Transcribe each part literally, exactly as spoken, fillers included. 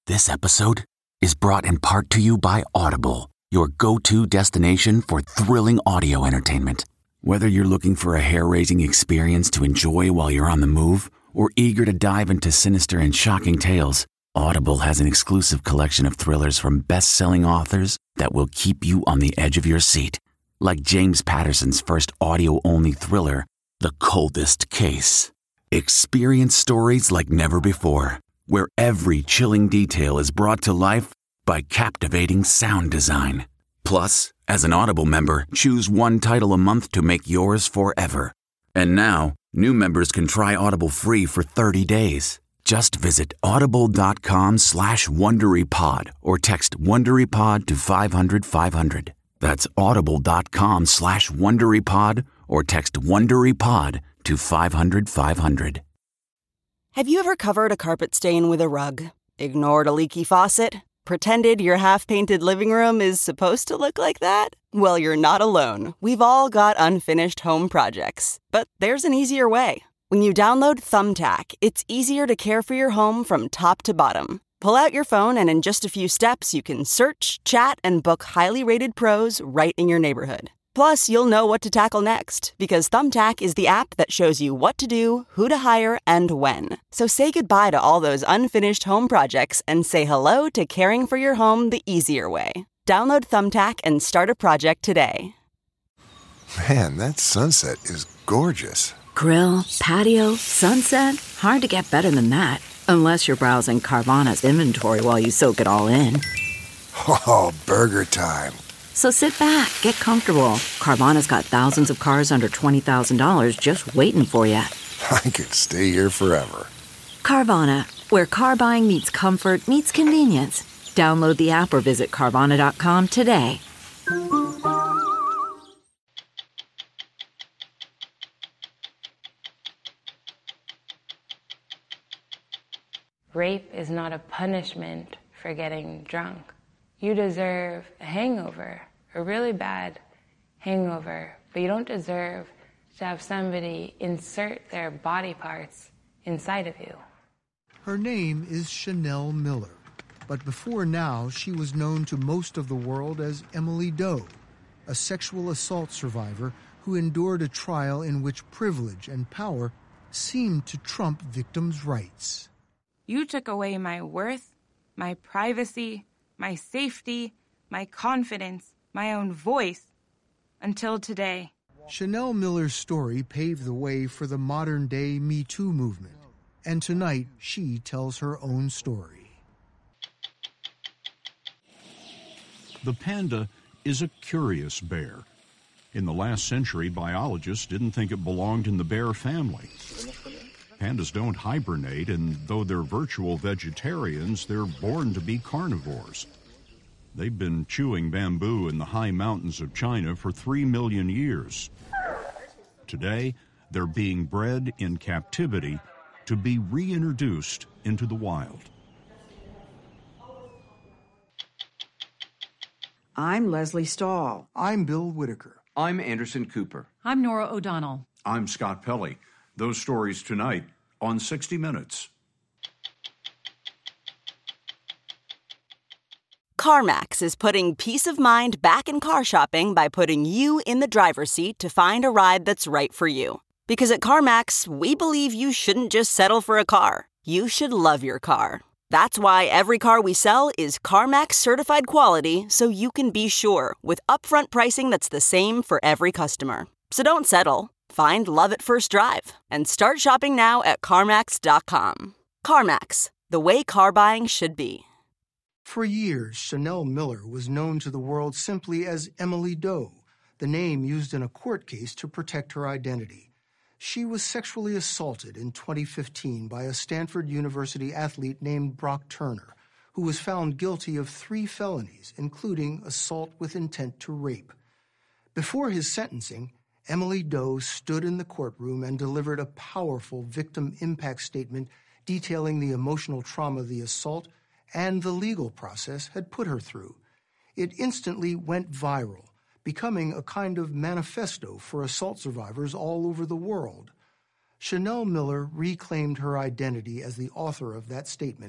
This episode is brought in part to you by Audible, your go-to destination for thrilling audio entertainment. Whether you're looking for a hair-raising experience to enjoy while you're on the move or eager to dive into sinister and shocking tales, Audible has an exclusive collection of thrillers from best-selling authors that will keep you on the edge of your seat. Like James Patterson's first audio-only thriller, The Coldest Case. Experience stories like never before, where every chilling detail is brought to life by captivating sound design. Plus, as an Audible member, choose one title a month to make yours forever. And now, new members can try Audible free for thirty days. Just visit audible.com slash WonderyPod or text WonderyPod to five hundred five hundred. That's audible.com slash WonderyPod or text WonderyPod to five hundred five hundred. Have you ever covered a carpet stain with a rug? Ignored a leaky faucet? Pretended your half-painted living room is supposed to look like that? Well, you're not alone. We've all got unfinished home projects. But there's an easier way. When you download Thumbtack, it's easier to care for your home from top to bottom. Pull out your phone and in just a few steps, you can search, chat, and book highly rated pros right in your neighborhood. Plus, you'll know what to tackle next, because Thumbtack is the app that shows you what to do, who to hire, and when. So say goodbye to all those unfinished home projects and say hello to caring for your home the easier way. Download Thumbtack and start a project today. Man, that sunset is gorgeous. Grill, patio, sunset. Hard to get better than that. Unless you're browsing Carvana's inventory while you soak it all in. Oh, burger time. So sit back, get comfortable. Carvana's got thousands of cars under twenty thousand dollars just waiting for you. I could stay here forever. Carvana, where car buying meets comfort meets convenience. Download the app or visit Carvana dot com today. Rape is not a punishment for getting drunk. You deserve a hangover, a really bad hangover, but you don't deserve to have somebody insert their body parts inside of you. Her name is Chanel Miller, but before now she was known to most of the world as Emily Doe, a sexual assault survivor who endured a trial in which privilege and power seemed to trump victims' rights. You took away my worth, my privacy, my safety, my confidence, my own voice, until today. Chanel Miller's story paved the way for the modern-day Me Too movement, and tonight she tells her own story. The panda is a curious bear. In the last century, biologists didn't think it belonged in the bear family. Pandas don't hibernate, and though they're virtual vegetarians, they're born to be carnivores. They've been chewing bamboo in the high mountains of China for three million years. Today, they're being bred in captivity to be reintroduced into the wild. I'm Leslie Stahl. I'm Bill Whitaker. I'm Anderson Cooper. I'm Nora O'Donnell. I'm Scott Pelley. Those stories tonight on sixty minutes. CarMax is putting peace of mind back in car shopping by putting you in the driver's seat to find a ride that's right for you. Because at CarMax, we believe you shouldn't just settle for a car. You should love your car. That's why every car we sell is CarMax certified quality, so you can be sure with upfront pricing that's the same for every customer. So don't settle. Find love at first drive and start shopping now at CarMax dot com. CarMax, the way car buying should be. For years, Chanel Miller was known to the world simply as Emily Doe, the name used in a court case to protect her identity. She was sexually assaulted in twenty fifteen by a Stanford University athlete named Brock Turner, who was found guilty of three felonies, including assault with intent to rape. Before his sentencing, Emily Doe stood in the courtroom and delivered a powerful victim impact statement detailing the emotional trauma the assault and the legal process had put her through. It instantly went viral, becoming a kind of manifesto for assault survivors all over the world. Chanel Miller reclaimed her identity as the author of that statement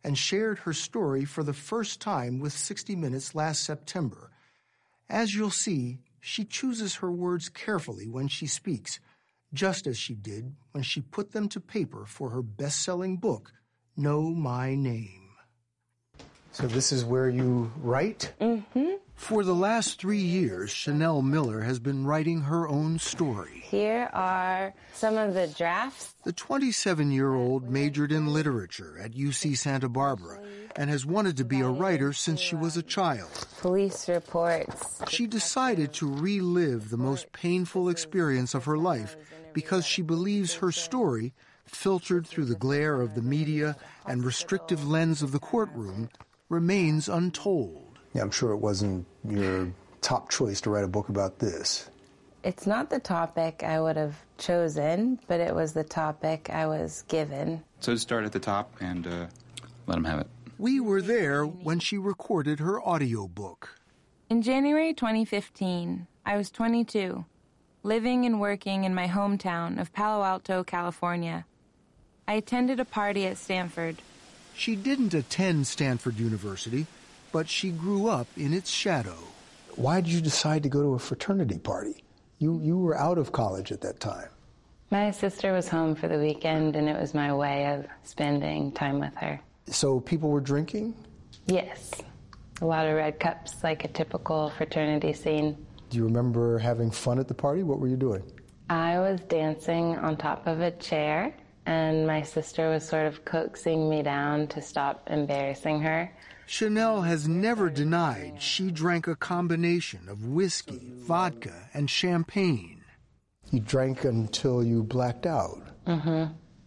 and shared her story for the first time with sixty minutes last September. As you'll see, she chooses her words carefully when she speaks, just as she did when she put them to paper for her best-selling book, Know My Name. So this is where you write? Mm-hmm. For the last three years, Chanel Miller has been writing her own story. Here are some of the drafts. The twenty-seven-year-old majored in literature at U C Santa Barbara and has wanted to be a writer since she was a child. Police reports. She decided to relive the most painful experience of her life because she believes her story, filtered through the glare of the media and restrictive lens of the courtroom, remains untold. Yeah, I'm sure it wasn't your top choice to write a book about this. It's not the topic I would have chosen, but it was the topic I was given. So start at the top and uh, let them have it. We were there when she recorded her audiobook. In January twenty fifteen, I was twenty-two, living and working in my hometown of Palo Alto, California. I attended a party at Stanford. She didn't attend Stanford University, but she grew up in its shadow. Why did you decide to go to a fraternity party? You you were out of college at that time. My sister was home for the weekend, and it was my way of spending time with her. So people were drinking? Yes. A lot of red cups, like a typical fraternity scene. Do you remember having fun at the party? What were you doing? I was dancing on top of a chair, and my sister was sort of coaxing me down to stop embarrassing her. Chanel has never denied she drank a combination of whiskey, vodka, and champagne. You drank until you blacked out? Mm-hmm.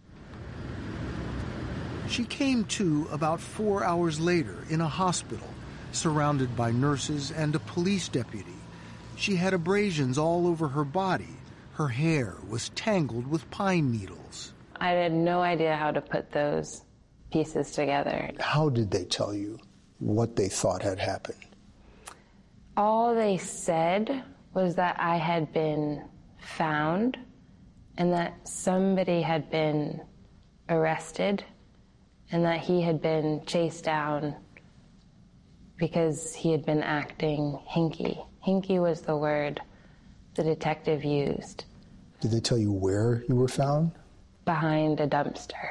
She came to about four hours later in a hospital, surrounded by nurses and a police deputy. She had abrasions all over her body. Her hair was tangled with pine needles. I had no idea how to put those pieces together. How did they tell you what they thought had happened? All they said was that I had been found and that somebody had been arrested and that he had been chased down because he had been acting hinky. Hinky was the word the detective used. Did they tell you where you were found? Behind a dumpster.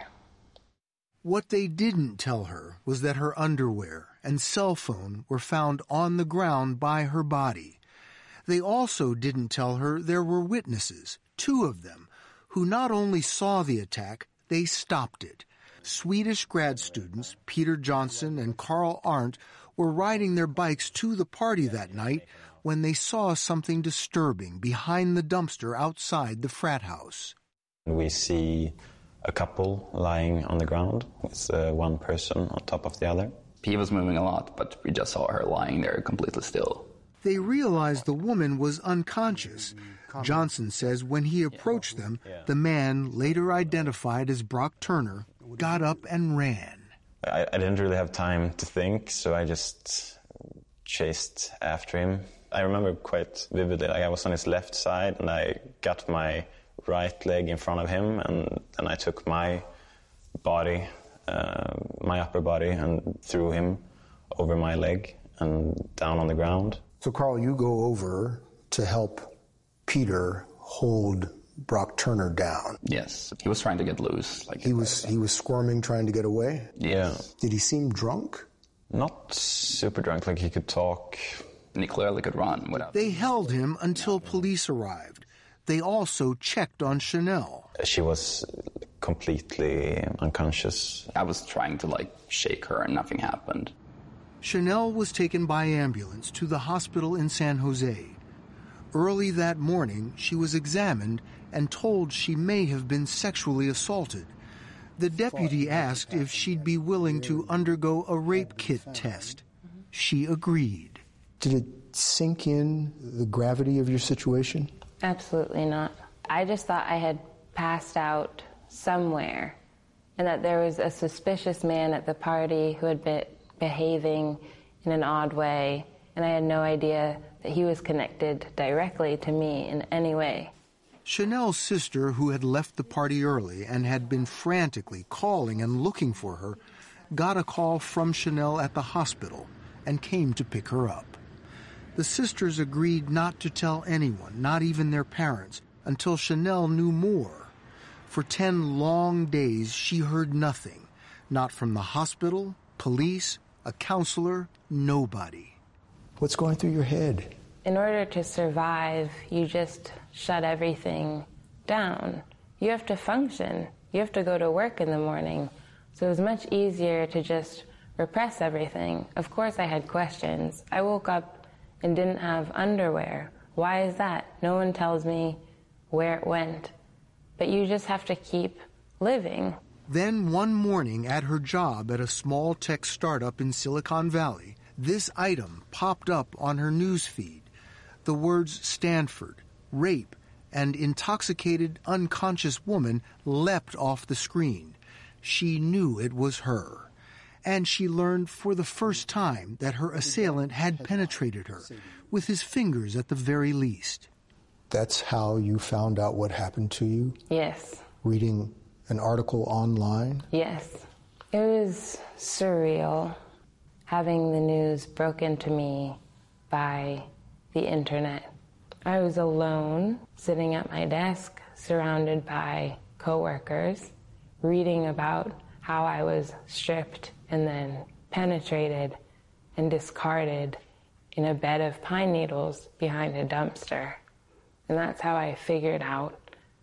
What they didn't tell her was that her underwear and cell phone were found on the ground by her body. They also didn't tell her there were witnesses, two of them, who not only saw the attack, they stopped it. Swedish grad students, Peter Johnson and Carl Arndt, were riding their bikes to the party that night when they saw something disturbing behind the dumpster outside the frat house. We see a couple lying on the ground with uh, one person on top of the other. He was moving a lot, but we just saw her lying there completely still. They realized the woman was unconscious. Johnson says when he approached them, the man, later identified as Brock Turner, got up and ran. I, I didn't really have time to think, so I just chased after him. I remember quite vividly, like I was on his left side and I got my right leg in front of him, and then I took my body, uh, my upper body, and threw him over my leg and down on the ground. So, Carl, you go over to help Peter hold Brock Turner down. Yes, he was trying to get loose. Like he was, he was squirming, trying to get away? Yeah. Did he seem drunk? Not super drunk, like he could talk. And he clearly could run. Without... They held him until police arrived. They also checked on Chanel. She was completely unconscious. I was trying to, like, shake her and nothing happened. Chanel was taken by ambulance to the hospital in San Jose. Early that morning, she was examined and told she may have been sexually assaulted. The deputy asked if she'd be willing to undergo a rape kit test. She agreed. Did it sink in, the gravity of your situation? Absolutely not. I just thought I had passed out somewhere and that there was a suspicious man at the party who had been behaving in an odd way, and I had no idea that he was connected directly to me in any way. Chanel's sister, who had left the party early and had been frantically calling and looking for her, got a call from Chanel at the hospital and came to pick her up. The sisters agreed not to tell anyone, not even their parents, until Chanel knew more. For ten long days, she heard nothing, not from the hospital, police, a counselor, nobody. What's going through your head? In order to survive, you just shut everything down. You have to function. You have to go to work in the morning. So it was much easier to just repress everything. Of course I had questions. I woke up and didn't have underwear. Why is that? No one tells me where it went. But you just have to keep living. Then one morning at her job at a small tech startup in Silicon Valley, this item popped up on her news feed. The words Stanford, rape, and intoxicated, unconscious woman leapt off the screen. She knew it was her. And she learned for the first time that her assailant had penetrated her, with his fingers at the very least. That's how you found out what happened to you? Yes. Reading an article online? Yes. It was surreal, having the news broken to me by the internet. I was alone, sitting at my desk, surrounded by coworkers, reading about how I was stripped and then penetrated and discarded in a bed of pine needles behind a dumpster. And that's how I figured out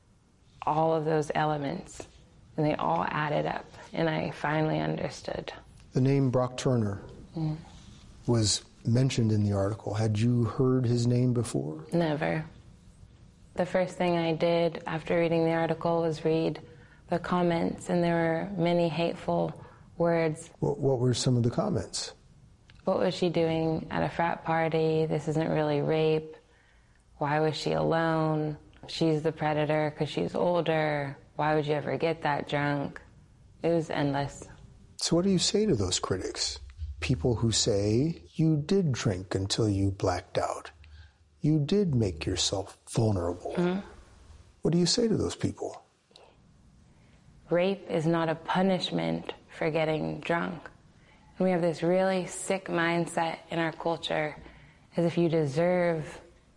all of those elements. And they all added up, and I finally understood. The name Brock Turner mm. was mentioned in the article. Had you heard his name before? Never. The first thing I did after reading the article was read the comments, and there were many hateful words. What, what were some of the comments? What was she doing at a frat party? This isn't really rape. Why was she alone? She's the predator because she's older. Why would you ever get that drunk? It was endless. So what do you say to those critics? People who say you did drink until you blacked out. You did make yourself vulnerable. Mm-hmm. What do you say to those people? Rape is not a punishment for getting drunk. And we have this really sick mindset in our culture as if you deserve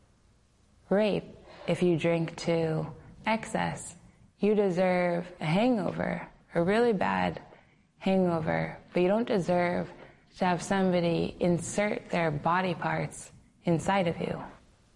rape if you drink to excess. You deserve a hangover, a really bad hangover, but you don't deserve to have somebody insert their body parts inside of you.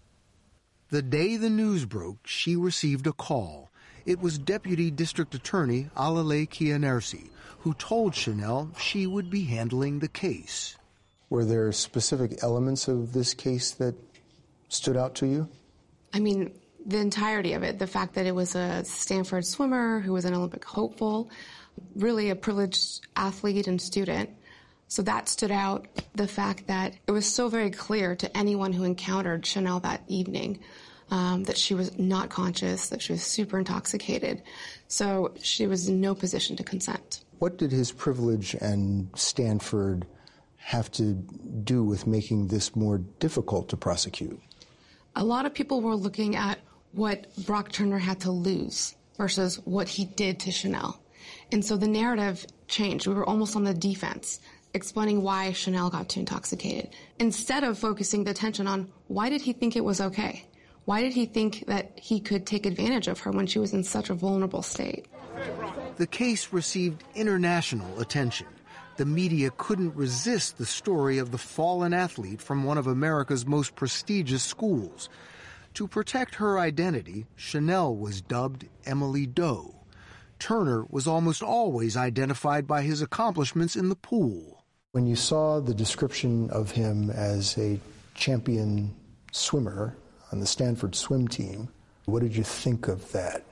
The day the news broke, she received a call. It was Deputy District Attorney Alalay Kianersi, who told Chanel she would be handling the case. Were there specific elements of this case that stood out to you? I mean, the entirety of it, the fact that it was a Stanford swimmer who was an Olympic hopeful, really a privileged athlete and student. So that stood out. The fact that it was so very clear to anyone who encountered Chanel that evening um, that she was not conscious, that she was super intoxicated. So she was in no position to consent. What did his privilege and Stanford have to do with making this more difficult to prosecute? A lot of people were looking at what Brock Turner had to lose versus what he did to Chanel. And so the narrative changed. We were almost on the defense, explaining why Chanel got too intoxicated, instead of focusing the attention on why did he think it was okay? Why did he think that he could take advantage of her when she was in such a vulnerable state? The case received international attention. The media couldn't resist the story of the fallen athlete from one of America's most prestigious schools. To protect her identity, Chanel was dubbed Emily Doe. Turner was almost always identified by his accomplishments in the pool. When you saw the description of him as a champion swimmer on the Stanford swim team, what did you think of that?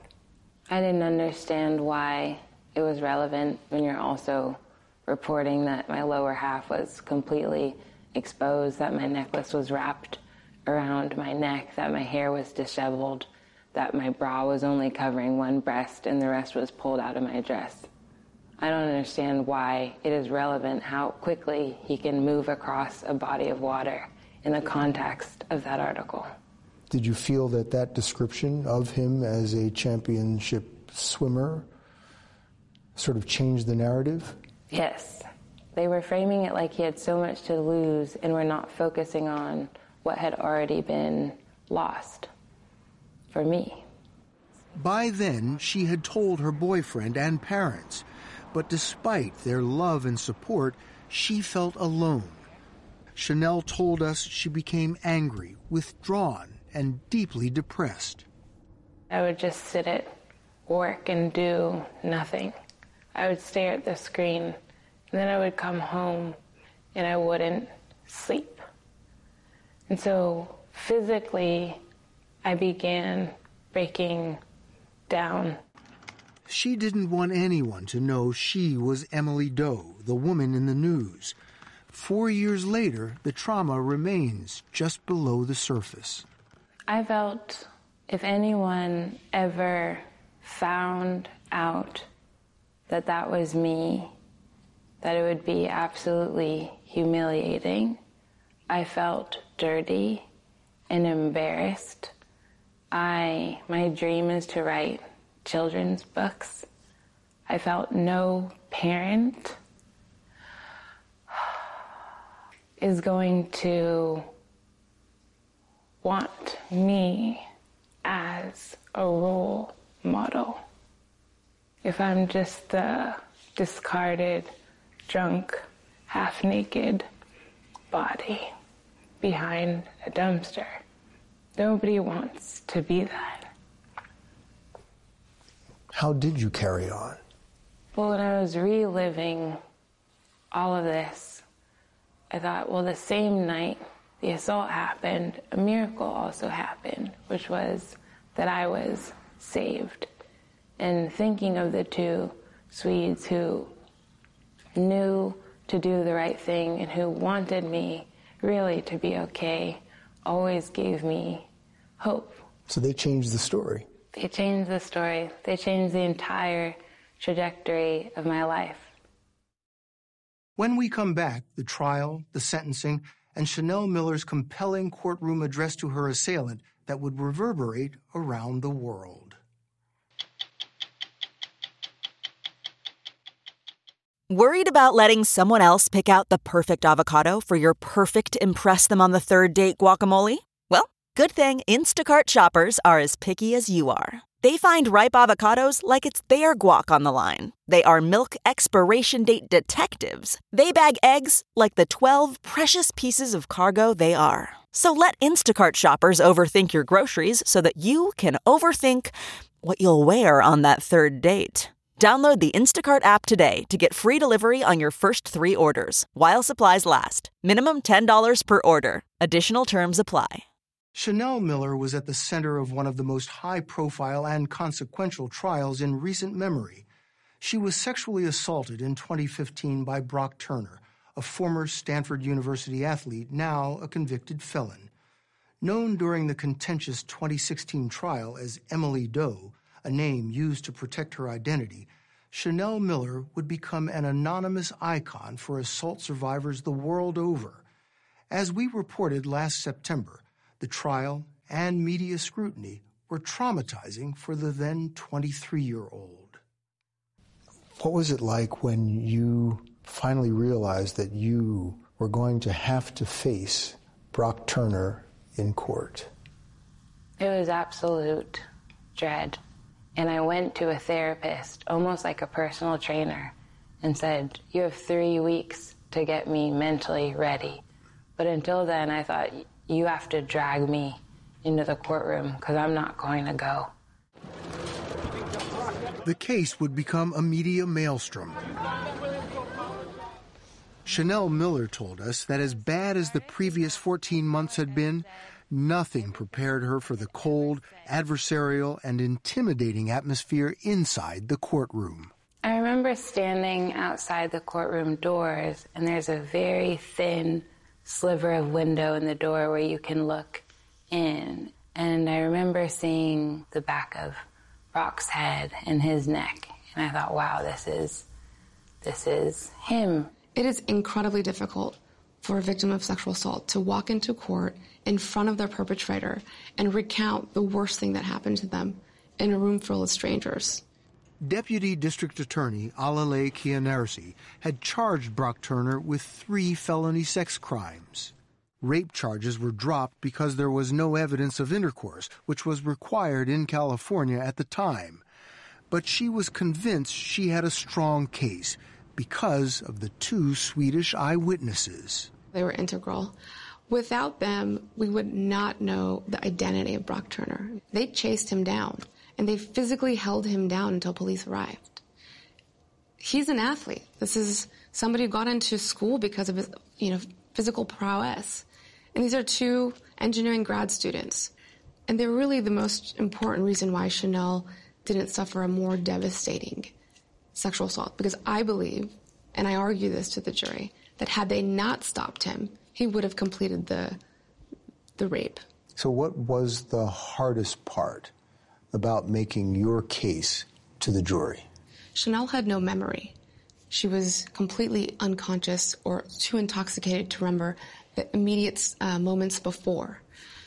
I didn't understand why it was relevant when you're also reporting that my lower half was completely exposed, that my necklace was wrapped around my neck, that my hair was disheveled, that my bra was only covering one breast and the rest was pulled out of my dress. I don't understand why it is relevant how quickly he can move across a body of water in the context of that article. Did you feel that that description of him as a championship swimmer sort of changed the narrative? Yes. They were framing it like he had so much to lose and were not focusing on what had already been lost for me. By then, she had told her boyfriend and parents, but despite their love and support, she felt alone. Chanel told us she became angry, withdrawn, and deeply depressed. I would just sit at work and do nothing. I would stare at the screen, and then I would come home and I wouldn't sleep. And so physically, I began breaking down. She didn't want anyone to know she was Emily Doe, the woman in the news. Four years later, the trauma remains just below the surface. I felt if anyone ever found out that that was me, that it would be absolutely humiliating. I felt dirty and embarrassed. I, my dream is to write children's books. I felt no parent is going to want me as a role model. If I'm just the discarded, drunk, half-naked body behind a dumpster, nobody wants to be that. How did you carry on? Well, when I was reliving all of this, I thought, well, the same night the assault happened, a miracle also happened, which was that I was saved. And thinking of the two Swedes who knew to do the right thing and who wanted me really to be okay always gave me hope. So they changed the story. They changed the story. They changed the entire trajectory of my life. When we come back, the trial, the sentencing, and Chanel Miller's compelling courtroom address to her assailant that would reverberate around the world. Worried about letting someone else pick out the perfect avocado for your perfect impress-them-on-the-third-date guacamole? Well, good thing Instacart shoppers are as picky as you are. They find ripe avocados like it's their guac on the line. They are milk expiration date detectives. They bag eggs like the twelve precious pieces of cargo they are. So let Instacart shoppers overthink your groceries so that you can overthink what you'll wear on that third date. Download the Instacart app today to get free delivery on your first three orders, while supplies last. Minimum ten dollars per order. Additional terms apply. Chanel Miller was at the center of one of the most high-profile and consequential trials in recent memory. She was sexually assaulted in twenty fifteen by Brock Turner, a former Stanford University athlete, now a convicted felon. Known during the contentious twenty sixteen trial as Emily Doe, a name used to protect her identity, Chanel Miller would become an anonymous icon for assault survivors the world over. As we reported last September, the trial and media scrutiny were traumatizing for the then twenty-three-year-old. What was it like when you finally realized that you were going to have to face Brock Turner in court? It was absolute dread. And I went to a therapist, almost like a personal trainer, and said, you have three weeks to get me mentally ready. But until then, I thought, you have to drag me into the courtroom because I'm not going to go. The case would become a media maelstrom. Chanel Miller told us that as bad as the previous fourteen months had been, nothing prepared her for the cold, adversarial, and intimidating atmosphere inside the courtroom. I remember standing outside the courtroom doors, and there's a very thin sliver of window in the door where you can look in. And I remember seeing the back of Brock's head and his neck. And I thought, wow, this is, this is him. It is incredibly difficult for a victim of sexual assault to walk into court in front of their perpetrator and recount the worst thing that happened to them in a room full of strangers. Deputy District Attorney Alalay Kianarsi had charged Brock Turner with three felony sex crimes. Rape charges were dropped because there was no evidence of intercourse, which was required in California at the time. But she was convinced she had a strong case because of the two Swedish eyewitnesses. They were integral. Without them, we would not know the identity of Brock Turner. They chased him down, and they physically held him down until police arrived. He's an athlete. This is somebody who got into school because of his, you know, physical prowess. And these are two engineering grad students. And they're really the most important reason why Chanel didn't suffer a more devastating sexual assault. Because I believe, and I argue this to the jury, that had they not stopped him, he would have completed the the rape. So what was the hardest part about making your case to the jury? Chanel had no memory. She was completely unconscious or too intoxicated to remember the immediate uh, moments before.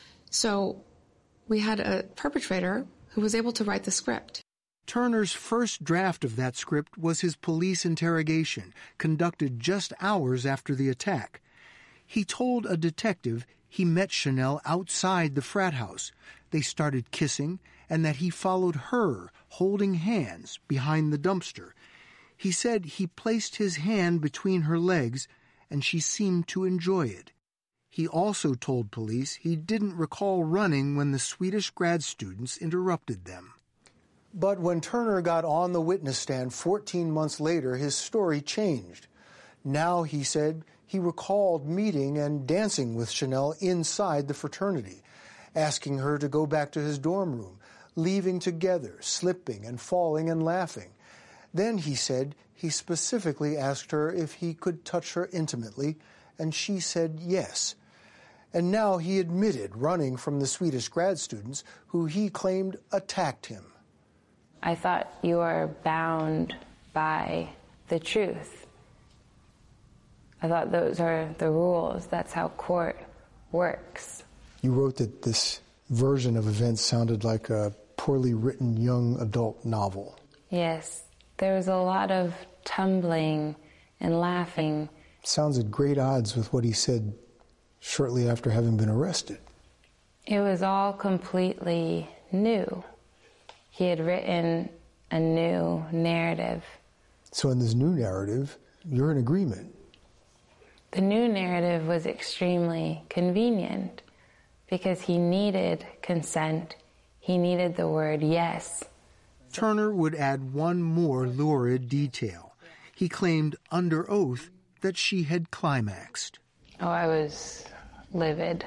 So we had a perpetrator who was able to write the script. Turner's first draft of that script was his police interrogation, conducted just hours after the attack. He told a detective he met Chanel outside the frat house. They started kissing, and that he followed her, holding hands, behind the dumpster. He said he placed his hand between her legs, and she seemed to enjoy it. He also told police he didn't recall running when the Swedish grad students interrupted them. But when Turner got on the witness stand fourteen months later, his story changed. Now, he said, he recalled meeting and dancing with Chanel inside the fraternity, asking her to go back to his dorm room, leaving together, slipping and falling and laughing. Then, he said, he specifically asked her if he could touch her intimately, and she said yes. And now he admitted running from the Swedish grad students who he claimed attacked him. I thought you are bound by the truth. I thought those are the rules. That's how court works. You wrote that this version of events sounded like a poorly written young adult novel. Yes, there was a lot of tumbling and laughing. Sounds at great odds with what he said shortly after having been arrested. It was all completely new. He had written a new narrative. So in this new narrative, you're in agreement. The new narrative was extremely convenient because he needed consent. He needed the word yes. Turner would add one more lurid detail. He claimed under oath that she had climaxed. Oh, I was livid.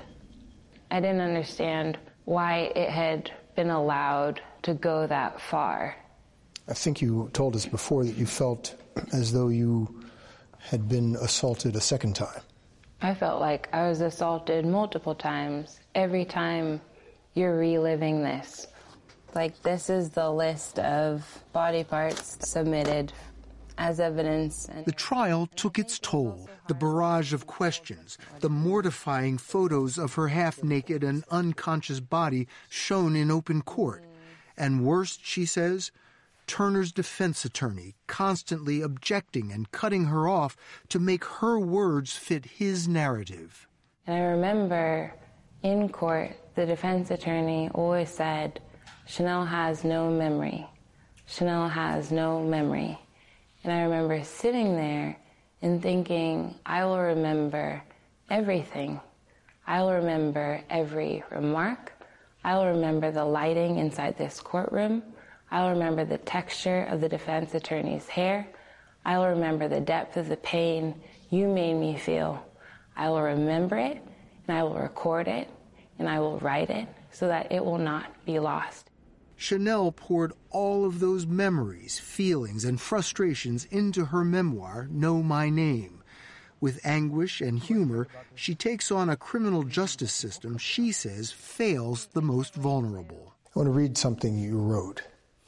I didn't understand why it had been allowed to go that far. I think you told us before that you felt as though you had been assaulted a second time. I felt like I was assaulted multiple times. Every time you're reliving this. Like, this is the list of body parts submitted as evidence. The trial took its toll. The barrage of questions, the mortifying photos of her half-naked and unconscious body shown in open court. And worst, she says, Turner's defense attorney constantly objecting and cutting her off to make her words fit his narrative. And I remember in court, the defense attorney always said, Chanel has no memory. Chanel has no memory. And I remember sitting there and thinking, I will remember everything. I will remember every remark. I will remember the lighting inside this courtroom. I'll remember the texture of the defense attorney's hair. I'll remember the depth of the pain you made me feel. I will remember it, and I will record it, and I will write it so that it will not be lost. Chanel poured all of those memories, feelings, and frustrations into her memoir, Know My Name. With anguish and humor, she takes on a criminal justice system she says fails the most vulnerable. I want to read something you wrote.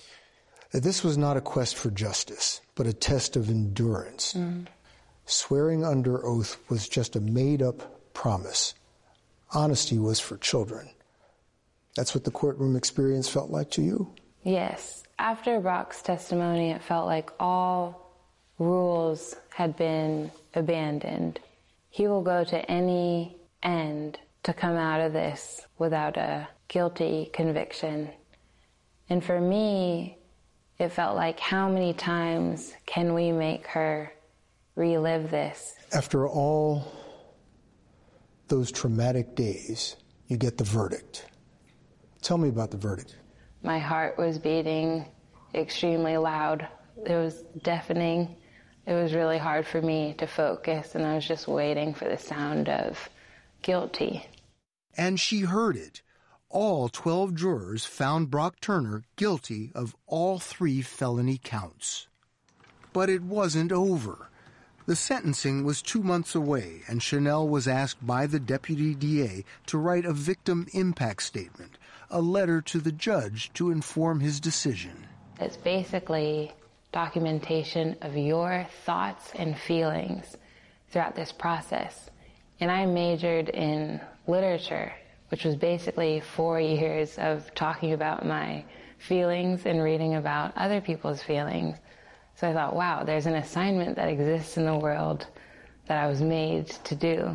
This was not a quest for justice, but a test of endurance. Mm. Swearing under oath was just a made-up promise. Honesty was for children. That's what the courtroom experience felt like to you? Yes. After Brock's testimony, it felt like all rules had been abandoned. He will go to any end to come out of this without a guilty conviction. And for me, it felt like, how many times can we make her relive this? After all those traumatic days, you get the verdict. Tell me about the verdict. My heart was beating extremely loud. It was deafening. It was really hard for me to focus, and I was just waiting for the sound of guilty. And she heard it. All twelve jurors found Brock Turner guilty of all three felony counts. But it wasn't over. The sentencing was two months away, and Chanel was asked by the deputy D A to write a victim impact statement, a letter to the judge to inform his decision. It's basically documentation of your thoughts and feelings throughout this process. And I majored in literature, which was basically four years of talking about my feelings and reading about other people's feelings. So I thought, wow, there's an assignment that exists in the world that I was made to do.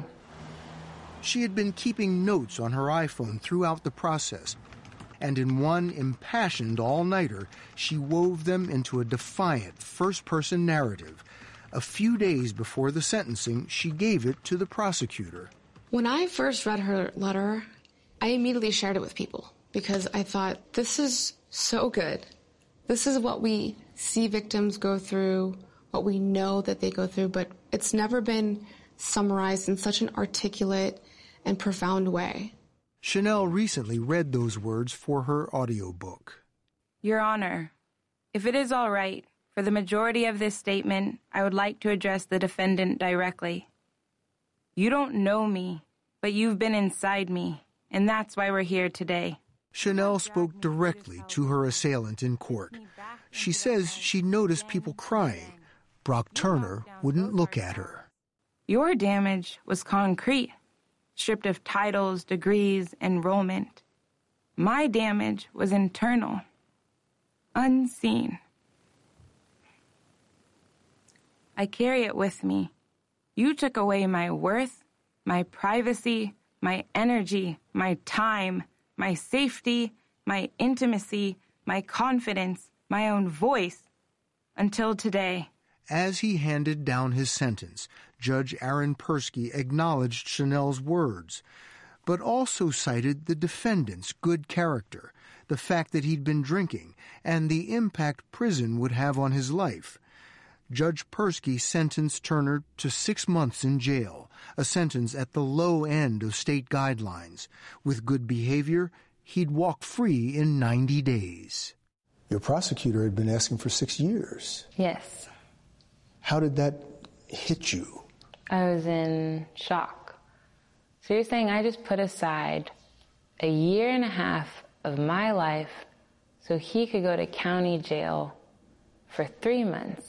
She had been keeping notes on her iPhone throughout the process, and in one impassioned all-nighter, she wove them into a defiant first-person narrative. A few days before the sentencing, she gave it to the prosecutor. When I first read her letter, I immediately shared it with people because I thought, this is so good. This is what we see victims go through, what we know that they go through, but it's never been summarized in such an articulate and profound way. Chanel recently read those words for her audiobook. Your Honor, if it is all right, for the majority of this statement, I would like to address the defendant directly. You don't know me, but you've been inside me, and that's why we're here today. Chanel spoke directly to her assailant in court. She says she noticed people crying. Brock Turner wouldn't look at her. Your damage was concrete, stripped of titles, degrees, enrollment. My damage was internal, unseen. I carry it with me. You took away my worth, my privacy, my energy, my time, my safety, my intimacy, my confidence, my own voice, until today. As he handed down his sentence, Judge Aaron Persky acknowledged Chanel's words, but also cited the defendant's good character, the fact that he'd been drinking, and the impact prison would have on his life. Judge Persky sentenced Turner to six months in jail, a sentence at the low end of state guidelines. With good behavior, he'd walk free in ninety days. Your prosecutor had been asking for six years. Yes. How did that hit you? I was in shock. So you're saying I just put aside a year and a half of my life so he could go to county jail for three months.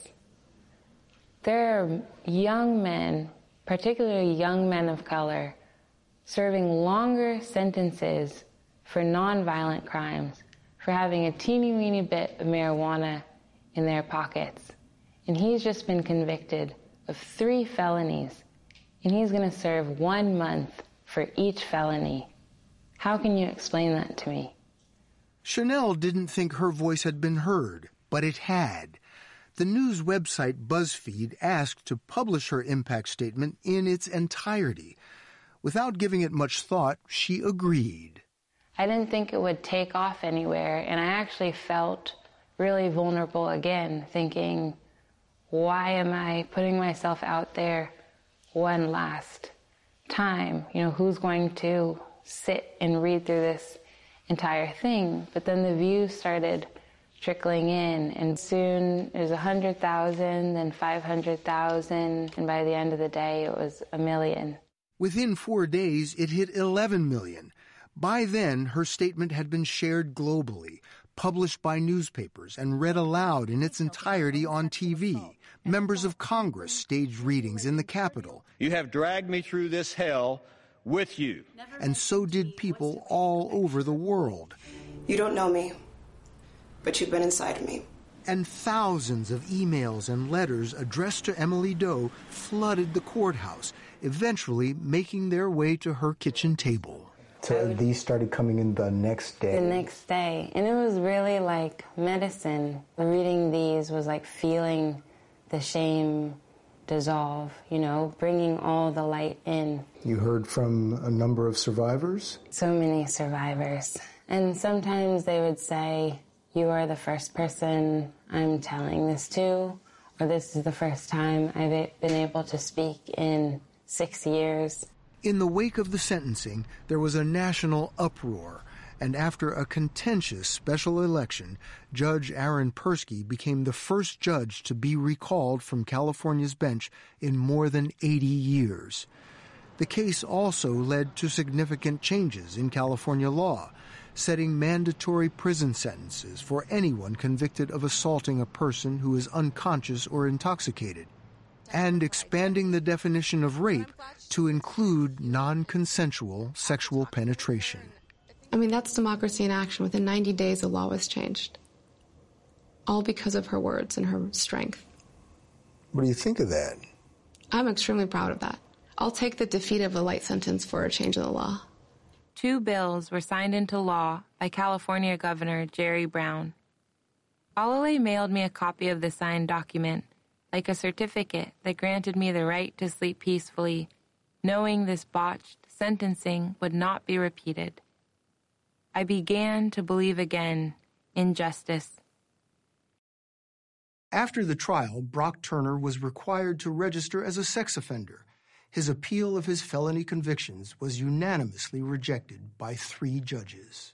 There are young men, particularly young men of color, serving longer sentences for nonviolent crimes, for having a teeny-weeny bit of marijuana in their pockets. And he's just been convicted of three felonies, and he's going to serve one month for each felony. How can you explain that to me? Chanel didn't think her voice had been heard, but it had. The news website BuzzFeed asked to publish her impact statement in its entirety. Without giving it much thought, she agreed. I didn't think it would take off anywhere, and I actually felt really vulnerable again, thinking, why am I putting myself out there one last time? You know, who's going to sit and read through this entire thing? But then the views started trickling in, and soon it was one hundred thousand, then five hundred thousand, and by the end of the day it was a million. Within four days, it hit eleven million. By then, her statement had been shared globally, published by newspapers, and read aloud in its entirety on T V. Members of Congress staged readings in the Capitol. You have dragged me through this hell with you. And so did people all over the world. You don't know me, but you've been inside of me. And thousands of emails and letters addressed to Emily Doe flooded the courthouse, eventually making their way to her kitchen table. So these started coming in the next day? The next day. And it was really like medicine. Reading these was like feeling the shame dissolve, you know, bringing all the light in. You heard from a number of survivors? So many survivors. And sometimes they would say, you are the first person I'm telling this to, or this is the first time I've been able to speak in six years. In the wake of the sentencing, there was a national uproar, and after a contentious special election, Judge Aaron Persky became the first judge to be recalled from California's bench in more than eighty years. The case also led to significant changes in California law, setting mandatory prison sentences for anyone convicted of assaulting a person who is unconscious or intoxicated, and expanding the definition of rape to include non-consensual sexual penetration. I mean, that's democracy in action. Within ninety days, the law was changed. All because of her words and her strength. What do you think of that? I'm extremely proud of that. I'll take the defeat of a light sentence for a change in the law. Two bills were signed into law by California Governor Jerry Brown. Holloway mailed me a copy of the signed document, like a certificate that granted me the right to sleep peacefully, knowing this botched sentencing would not be repeated. I began to believe again in justice. After the trial, Brock Turner was required to register as a sex offender. His appeal of his felony convictions was unanimously rejected by three judges.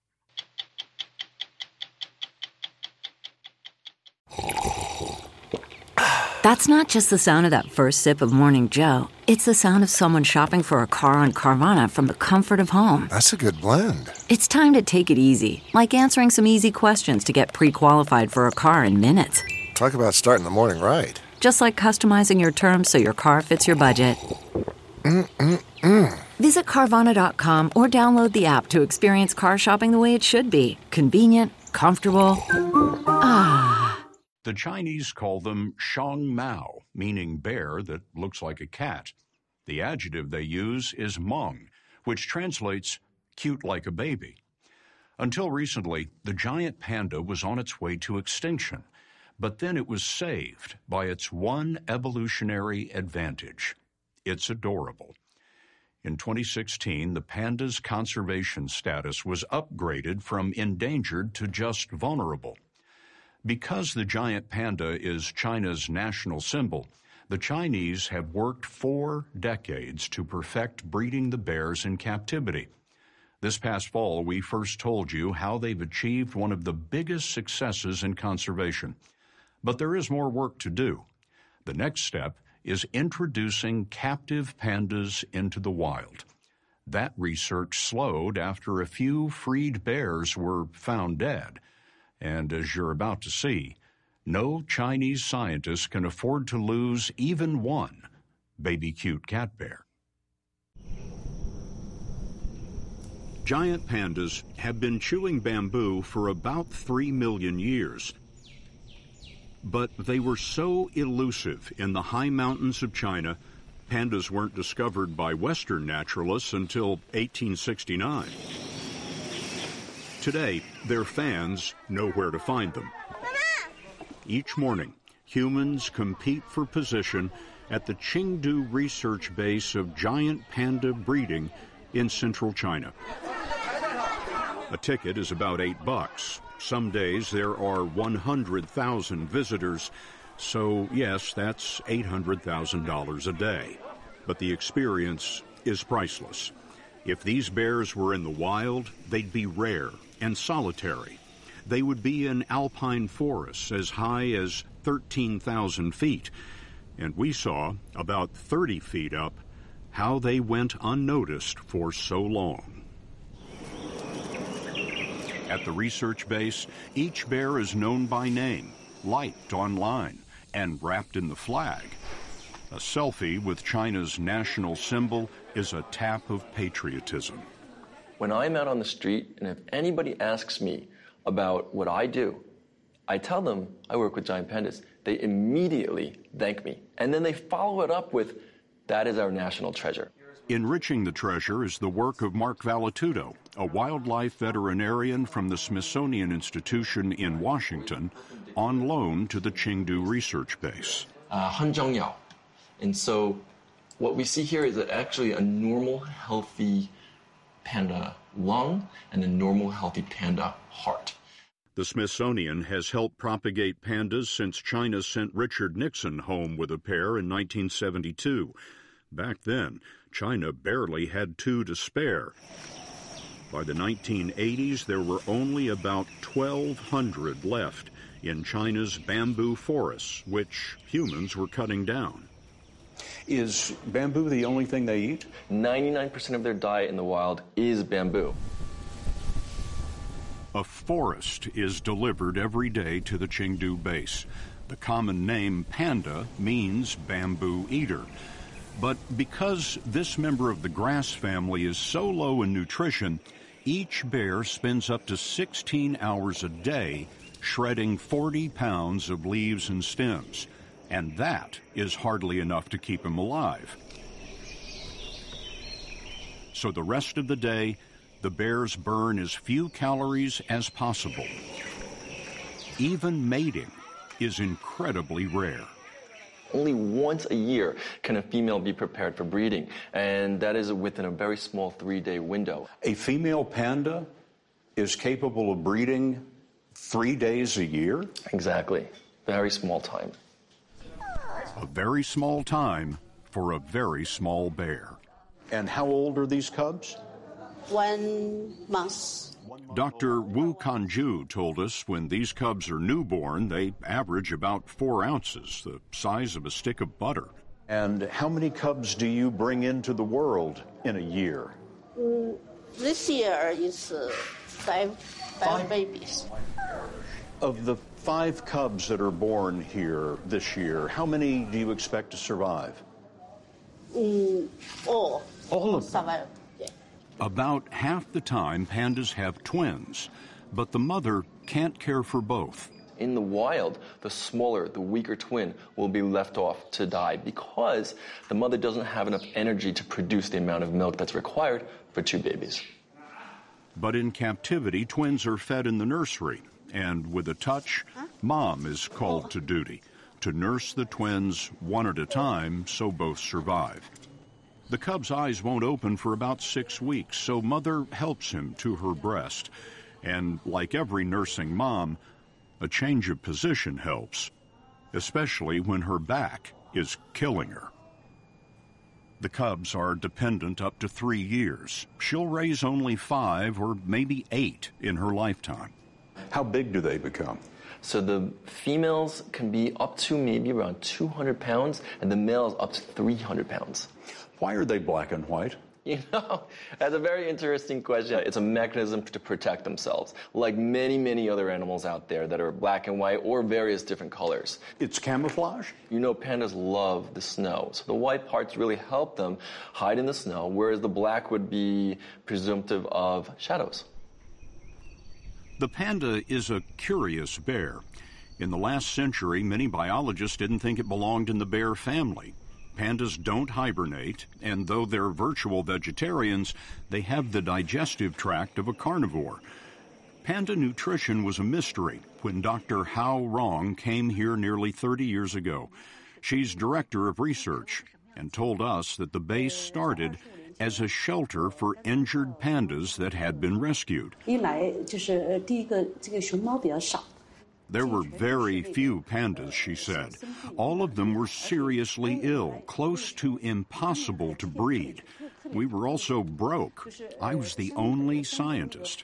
That's not just the sound of that first sip of Morning Joe. It's the sound of someone shopping for a car on Carvana from the comfort of home. That's a good blend. It's time to take it easy, like answering some easy questions to get pre-qualified for a car in minutes. Talk about starting the morning right. Just like customizing your terms so your car fits your budget. Mm-mm-mm. Visit Carvana dot com or download the app to experience car shopping the way it should be. Convenient, comfortable. Ah. The Chinese call them Shang Mao, meaning bear that looks like a cat. The adjective they use is Meng, which translates cute like a baby. Until recently, the giant panda was on its way to extinction. But then it was saved by its one evolutionary advantage. It's adorable. In twenty sixteen, the panda's conservation status was upgraded from endangered to just vulnerable. Because the giant panda is China's national symbol, the Chinese have worked four decades to perfect breeding the bears in captivity. This past fall, we first told you how they've achieved one of the biggest successes in conservation. But there is more work to do. The next step is introducing captive pandas into the wild. That research slowed after a few freed bears were found dead. And as you're about to see, no Chinese scientist can afford to lose even one baby cute cat bear. Giant pandas have been chewing bamboo for about three million years. But they were so elusive in the high mountains of China, pandas weren't discovered by Western naturalists until eighteen sixty-nine. Today, their fans know where to find them. Each morning, humans compete for position at the Chengdu research base of giant panda breeding in central China. A ticket is about eight bucks. Some days there are one hundred thousand visitors, so yes, that's eight hundred thousand dollars a day. But the experience is priceless. If these bears were in the wild, they'd be rare and solitary. They would be in alpine forests as high as thirteen thousand feet. And we saw, about thirty feet up, how they went unnoticed for so long. At the research base, each bear is known by name, liked online, and wrapped in the flag. A selfie with China's national symbol is a tap of patriotism. When I'm out on the street, and if anybody asks me about what I do, I tell them I work with giant pandas. They immediately thank me. And then they follow it up with, that is our national treasure. Enriching the treasure is the work of Mark Valetudo, a wildlife veterinarian from the Smithsonian Institution in Washington, on loan to the Chengdu research base. Uh, Hanzhongyao. And so what we see here is actually a normal, healthy panda lung and a normal, healthy panda heart. The Smithsonian has helped propagate pandas since China sent Richard Nixon home with a pair in nineteen seventy-two. Back then, China barely had two to spare. By the nineteen eighties, there were only about twelve hundred left in China's bamboo forests, which humans were cutting down. Is bamboo the only thing they eat? ninety-nine percent of their diet in the wild is bamboo. A forest is delivered every day to the Chengdu base. The common name panda means bamboo eater. But because this member of the grass family is so low in nutrition, each bear spends up to sixteen hours a day shredding forty pounds of leaves and stems. And that is hardly enough to keep him alive. So the rest of the day, the bears burn as few calories as possible. Even mating is incredibly rare. Only once a year can a female be prepared for breeding, and that is within a very small three-day window. A female panda is capable of breeding three days a year? Exactly. Very small time. A very small time for a very small bear. And how old are these cubs? One month. Doctor Wu Kanju told us when these cubs are newborn, they average about four ounces, the size of a stick of butter. And how many cubs do you bring into the world in a year? Mm, this year is uh, five, five, five babies. Of the five cubs that are born here this year, how many do you expect to survive? Mm, all. All of them? Survive. About half the time, pandas have twins, but the mother can't care for both. In the wild, the smaller, the weaker twin will be left off to die because the mother doesn't have enough energy to produce the amount of milk that's required for two babies. But in captivity, twins are fed in the nursery, and with a touch, mom is called to duty to nurse the twins one at a time so both survive. The cub's eyes won't open for about six weeks, so mother helps him to her breast. And like every nursing mom, a change of position helps, especially when her back is killing her. The cubs are dependent up to three years. She'll raise only five or maybe eight in her lifetime. How big do they become? So the females can be up to maybe around two hundred pounds, and the males up to three hundred pounds. Why are they black and white? You know, that's a very interesting question. It's a mechanism to protect themselves, like many, many other animals out there that are black and white or various different colors. It's camouflage? You know, pandas love the snow, so the white parts really help them hide in the snow, whereas the black would be presumptive of shadows. The panda is a curious bear. In the last century, many biologists didn't think it belonged in the bear family. Pandas don't hibernate, and though they're virtual vegetarians, they have the digestive tract of a carnivore. Panda nutrition was a mystery when Doctor Hao Rong came here nearly thirty years ago. She's director of research and told us that the base started as a shelter for injured pandas that had been rescued. There were very few pandas, she said. All of them were seriously ill, close to impossible to breed. We were also broke. I was the only scientist.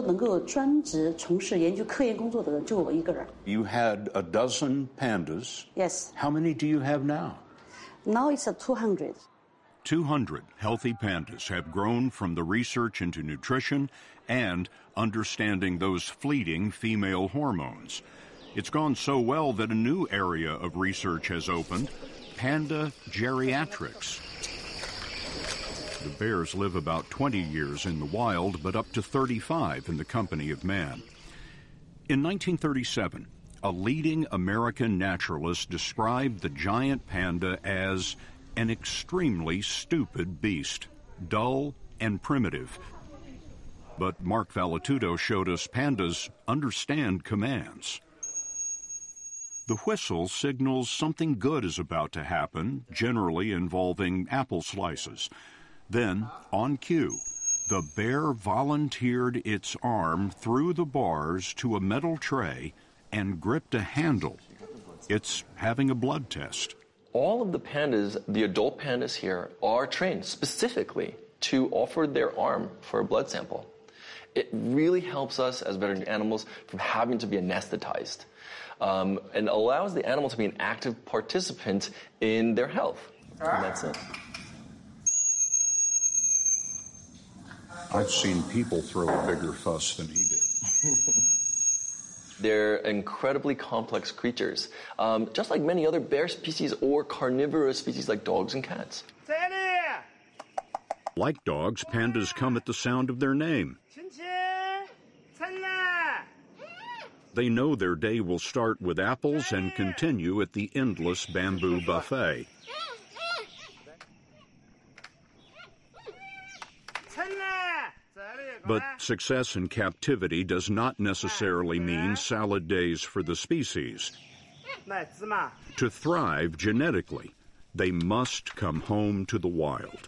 You had a dozen pandas. Yes. How many do you have now? Now it's a two hundred. two hundred healthy pandas have grown from the research into nutrition and understanding those fleeting female hormones. It's gone so well that a new area of research has opened, panda geriatrics. The bears live about twenty years in the wild, but up to thirty-five in the company of man. In nineteen thirty-seven, A leading American naturalist described the giant panda as an extremely stupid beast, dull and primitive. But Mark Vallatudo showed us pandas understand commands. The whistle signals something good is about to happen, generally involving apple slices. Then, on cue, the bear volunteered its arm through the bars to a metal tray and gripped a handle. It's having a blood test. All of the pandas, the adult pandas here, are trained specifically to offer their arm for a blood sample. It really helps us as veterinary animals from having to be anesthetized, um, and allows the animal to be an active participant in their health. And that's it. I've seen people throw a bigger fuss than he did. They're incredibly complex creatures, um, just like many other bear species or carnivorous species like dogs and cats. Like dogs, pandas come at the sound of their name. They know their day will start with apples and continue at the endless bamboo buffet. But success in captivity does not necessarily mean salad days for the species. To thrive genetically, they must come home to the wild.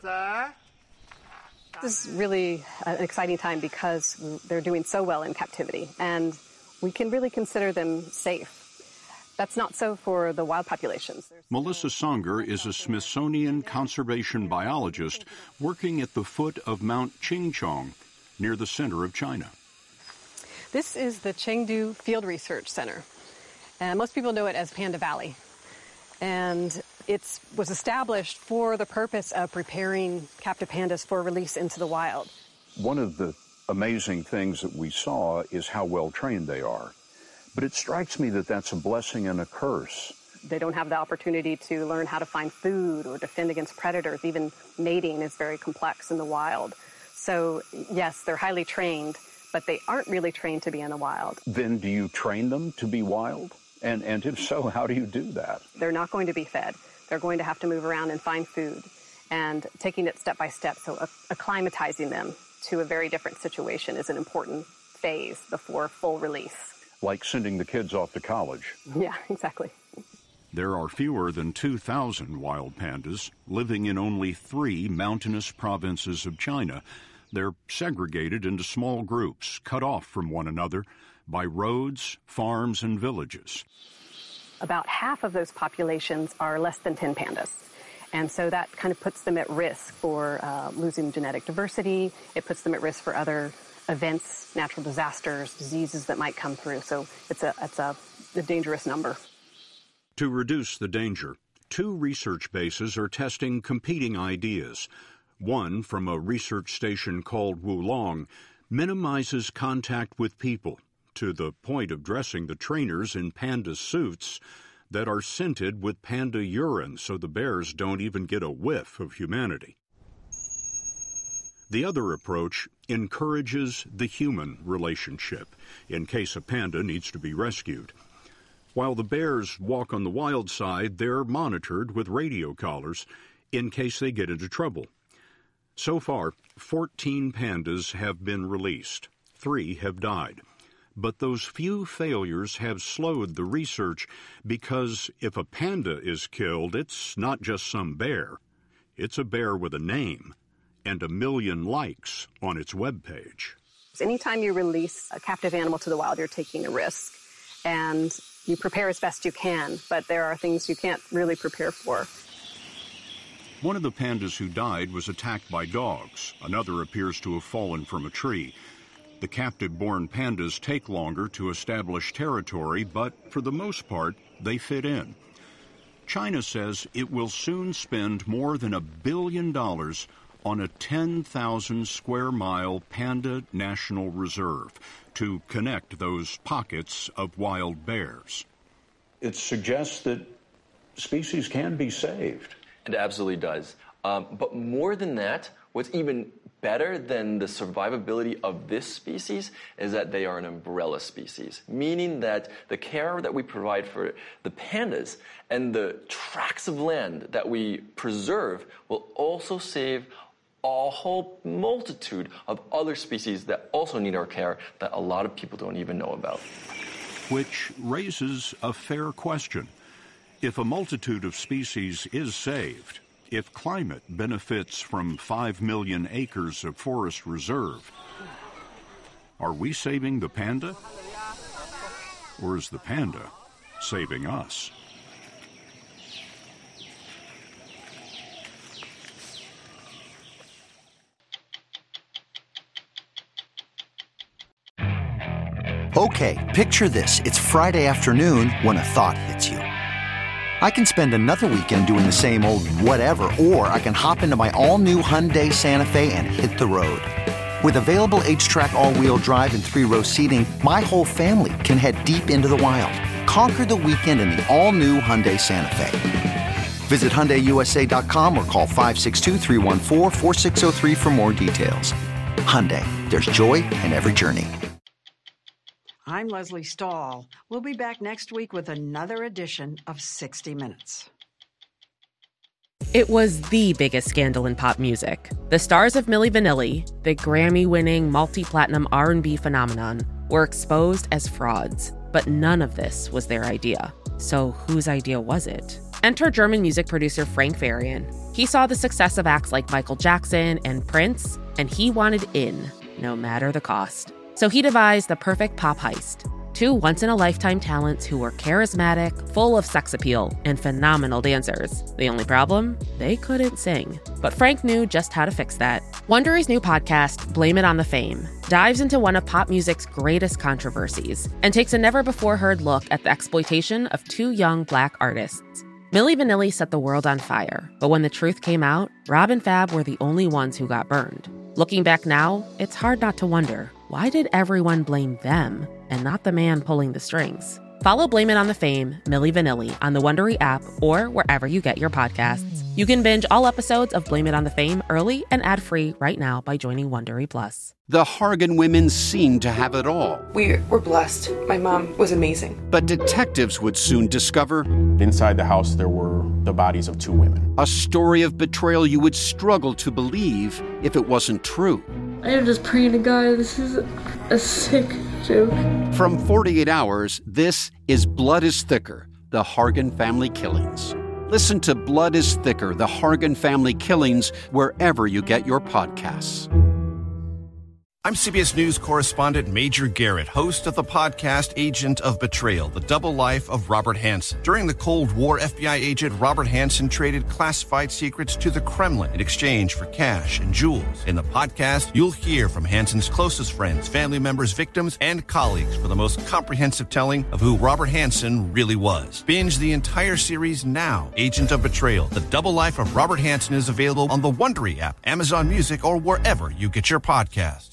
This is really an exciting time because they're doing so well in captivity, and we can really consider them safe. That's not so for the wild populations. Melissa Songer is a Smithsonian conservation biologist working at the foot of Mount Qingchong, near the center of China. This is the Chengdu Field Research Center, and most people know it as Panda Valley. And it was established for the purpose of preparing captive pandas for release into the wild. One of the amazing things that we saw is how well trained they are. But it strikes me that that's a blessing and a curse. They don't have the opportunity to learn how to find food or defend against predators. Even mating is very complex in the wild. So, yes, they're highly trained, but they aren't really trained to be in the wild. Then do you train them to be wild? And, and if so, how do you do that? They're not going to be fed. They're going to have to move around and find food, and taking it step by step. So acclimatizing them to a very different situation is an important phase before full release. Like sending the kids off to college. Yeah, exactly. There are fewer than two thousand wild pandas living in only three mountainous provinces of China. They're segregated into small groups, cut off from one another by roads, farms, and villages. About half of those populations are less than ten pandas. And so that kind of puts them at risk for uh, losing genetic diversity. It puts them at risk for other events, natural disasters, diseases that might come through. So it's a, it's a, a dangerous number. To reduce the danger, two research bases are testing competing ideas. One, from a research station called Wulong, minimizes contact with people to the point of dressing the trainers in panda suits that are scented with panda urine so the bears don't even get a whiff of humanity. The other approach encourages the human relationship in case a panda needs to be rescued. While the bears walk on the wild side, they're monitored with radio collars in case they get into trouble. So far, fourteen pandas have been released. Three have died. But those few failures have slowed the research because if a panda is killed, it's not just some bear. It's a bear with a name and a million likes on its webpage. Anytime you release a captive animal to the wild, you're taking a risk. And you prepare as best you can, but there are things you can't really prepare for. One of the pandas who died was attacked by dogs. Another appears to have fallen from a tree. The captive-born pandas take longer to establish territory, but for the most part, they fit in. China says it will soon spend more than a billion dollars on a ten thousand square mile panda national reserve to connect those pockets of wild bears. It suggests that species can be saved. It absolutely does. Um, but more than that, what's even better than the survivability of this species is that they are an umbrella species, meaning that the care that we provide for the pandas and the tracts of land that we preserve will also save a whole multitude of other species that also need our care that a lot of people don't even know about. Which raises a fair question. If a multitude of species is saved, if climate benefits from five million acres of forest reserve, are we saving the panda? Or is the panda saving us? Okay, picture this. It's Friday afternoon when a thought hits you. I can spend another weekend doing the same old whatever, or I can hop into my all-new Hyundai Santa Fe and hit the road. With available H-Track all-wheel drive and three-row seating, my whole family can head deep into the wild. Conquer the weekend in the all-new Hyundai Santa Fe. Visit Hyundai U S A dot com or call five six two, three one four, four six zero three for more details. Hyundai, there's joy in every journey. I'm Leslie Stahl. We'll be back next week with another edition of sixty minutes. It was the biggest scandal in pop music. The stars of Milli Vanilli, the Grammy-winning multi-platinum R and B phenomenon, were exposed as frauds. But none of this was their idea. So whose idea was it? Enter German music producer Frank Farian. He saw the success of acts like Michael Jackson and Prince, and he wanted in, no matter the cost. So he devised the perfect pop heist. Two once-in-a-lifetime talents who were charismatic, full of sex appeal, and phenomenal dancers. The only problem? They couldn't sing. But Frank knew just how to fix that. Wondery's new podcast, Blame It on the Fame, dives into one of pop music's greatest controversies and takes a never-before-heard look at the exploitation of two young Black artists. Milli Vanilli set the world on fire, but when the truth came out, Rob and Fab were the only ones who got burned. Looking back now, it's hard not to wonder, why did everyone blame them and not the man pulling the strings? Follow Blame It on the Fame, Milli Vanilli, on the Wondery app or wherever you get your podcasts. You can binge all episodes of Blame It on the Fame early and ad-free right now by joining Wondery Plus. The Hargan women seemed to have it all. We were blessed. My mom was amazing. But detectives would soon discover... inside the house, there were the bodies of two women. A story of betrayal you would struggle to believe if it wasn't true. I am just praying to God, this is a sick joke. From forty-eight hours, this is Blood is Thicker, the Hargan family killings. Listen to Blood is Thicker, the Hargan family killings, wherever you get your podcasts. I'm C B S News correspondent Major Garrett, host of the podcast Agent of Betrayal, the double life of Robert Hanssen. During the Cold War, F B I agent Robert Hanssen traded classified secrets to the Kremlin in exchange for cash and jewels. In the podcast, you'll hear from Hanssen's closest friends, family members, victims, and colleagues for the most comprehensive telling of who Robert Hanssen really was. Binge the entire series now. Agent of Betrayal, the double life of Robert Hanssen is available on the Wondery app, Amazon Music, or wherever you get your podcasts.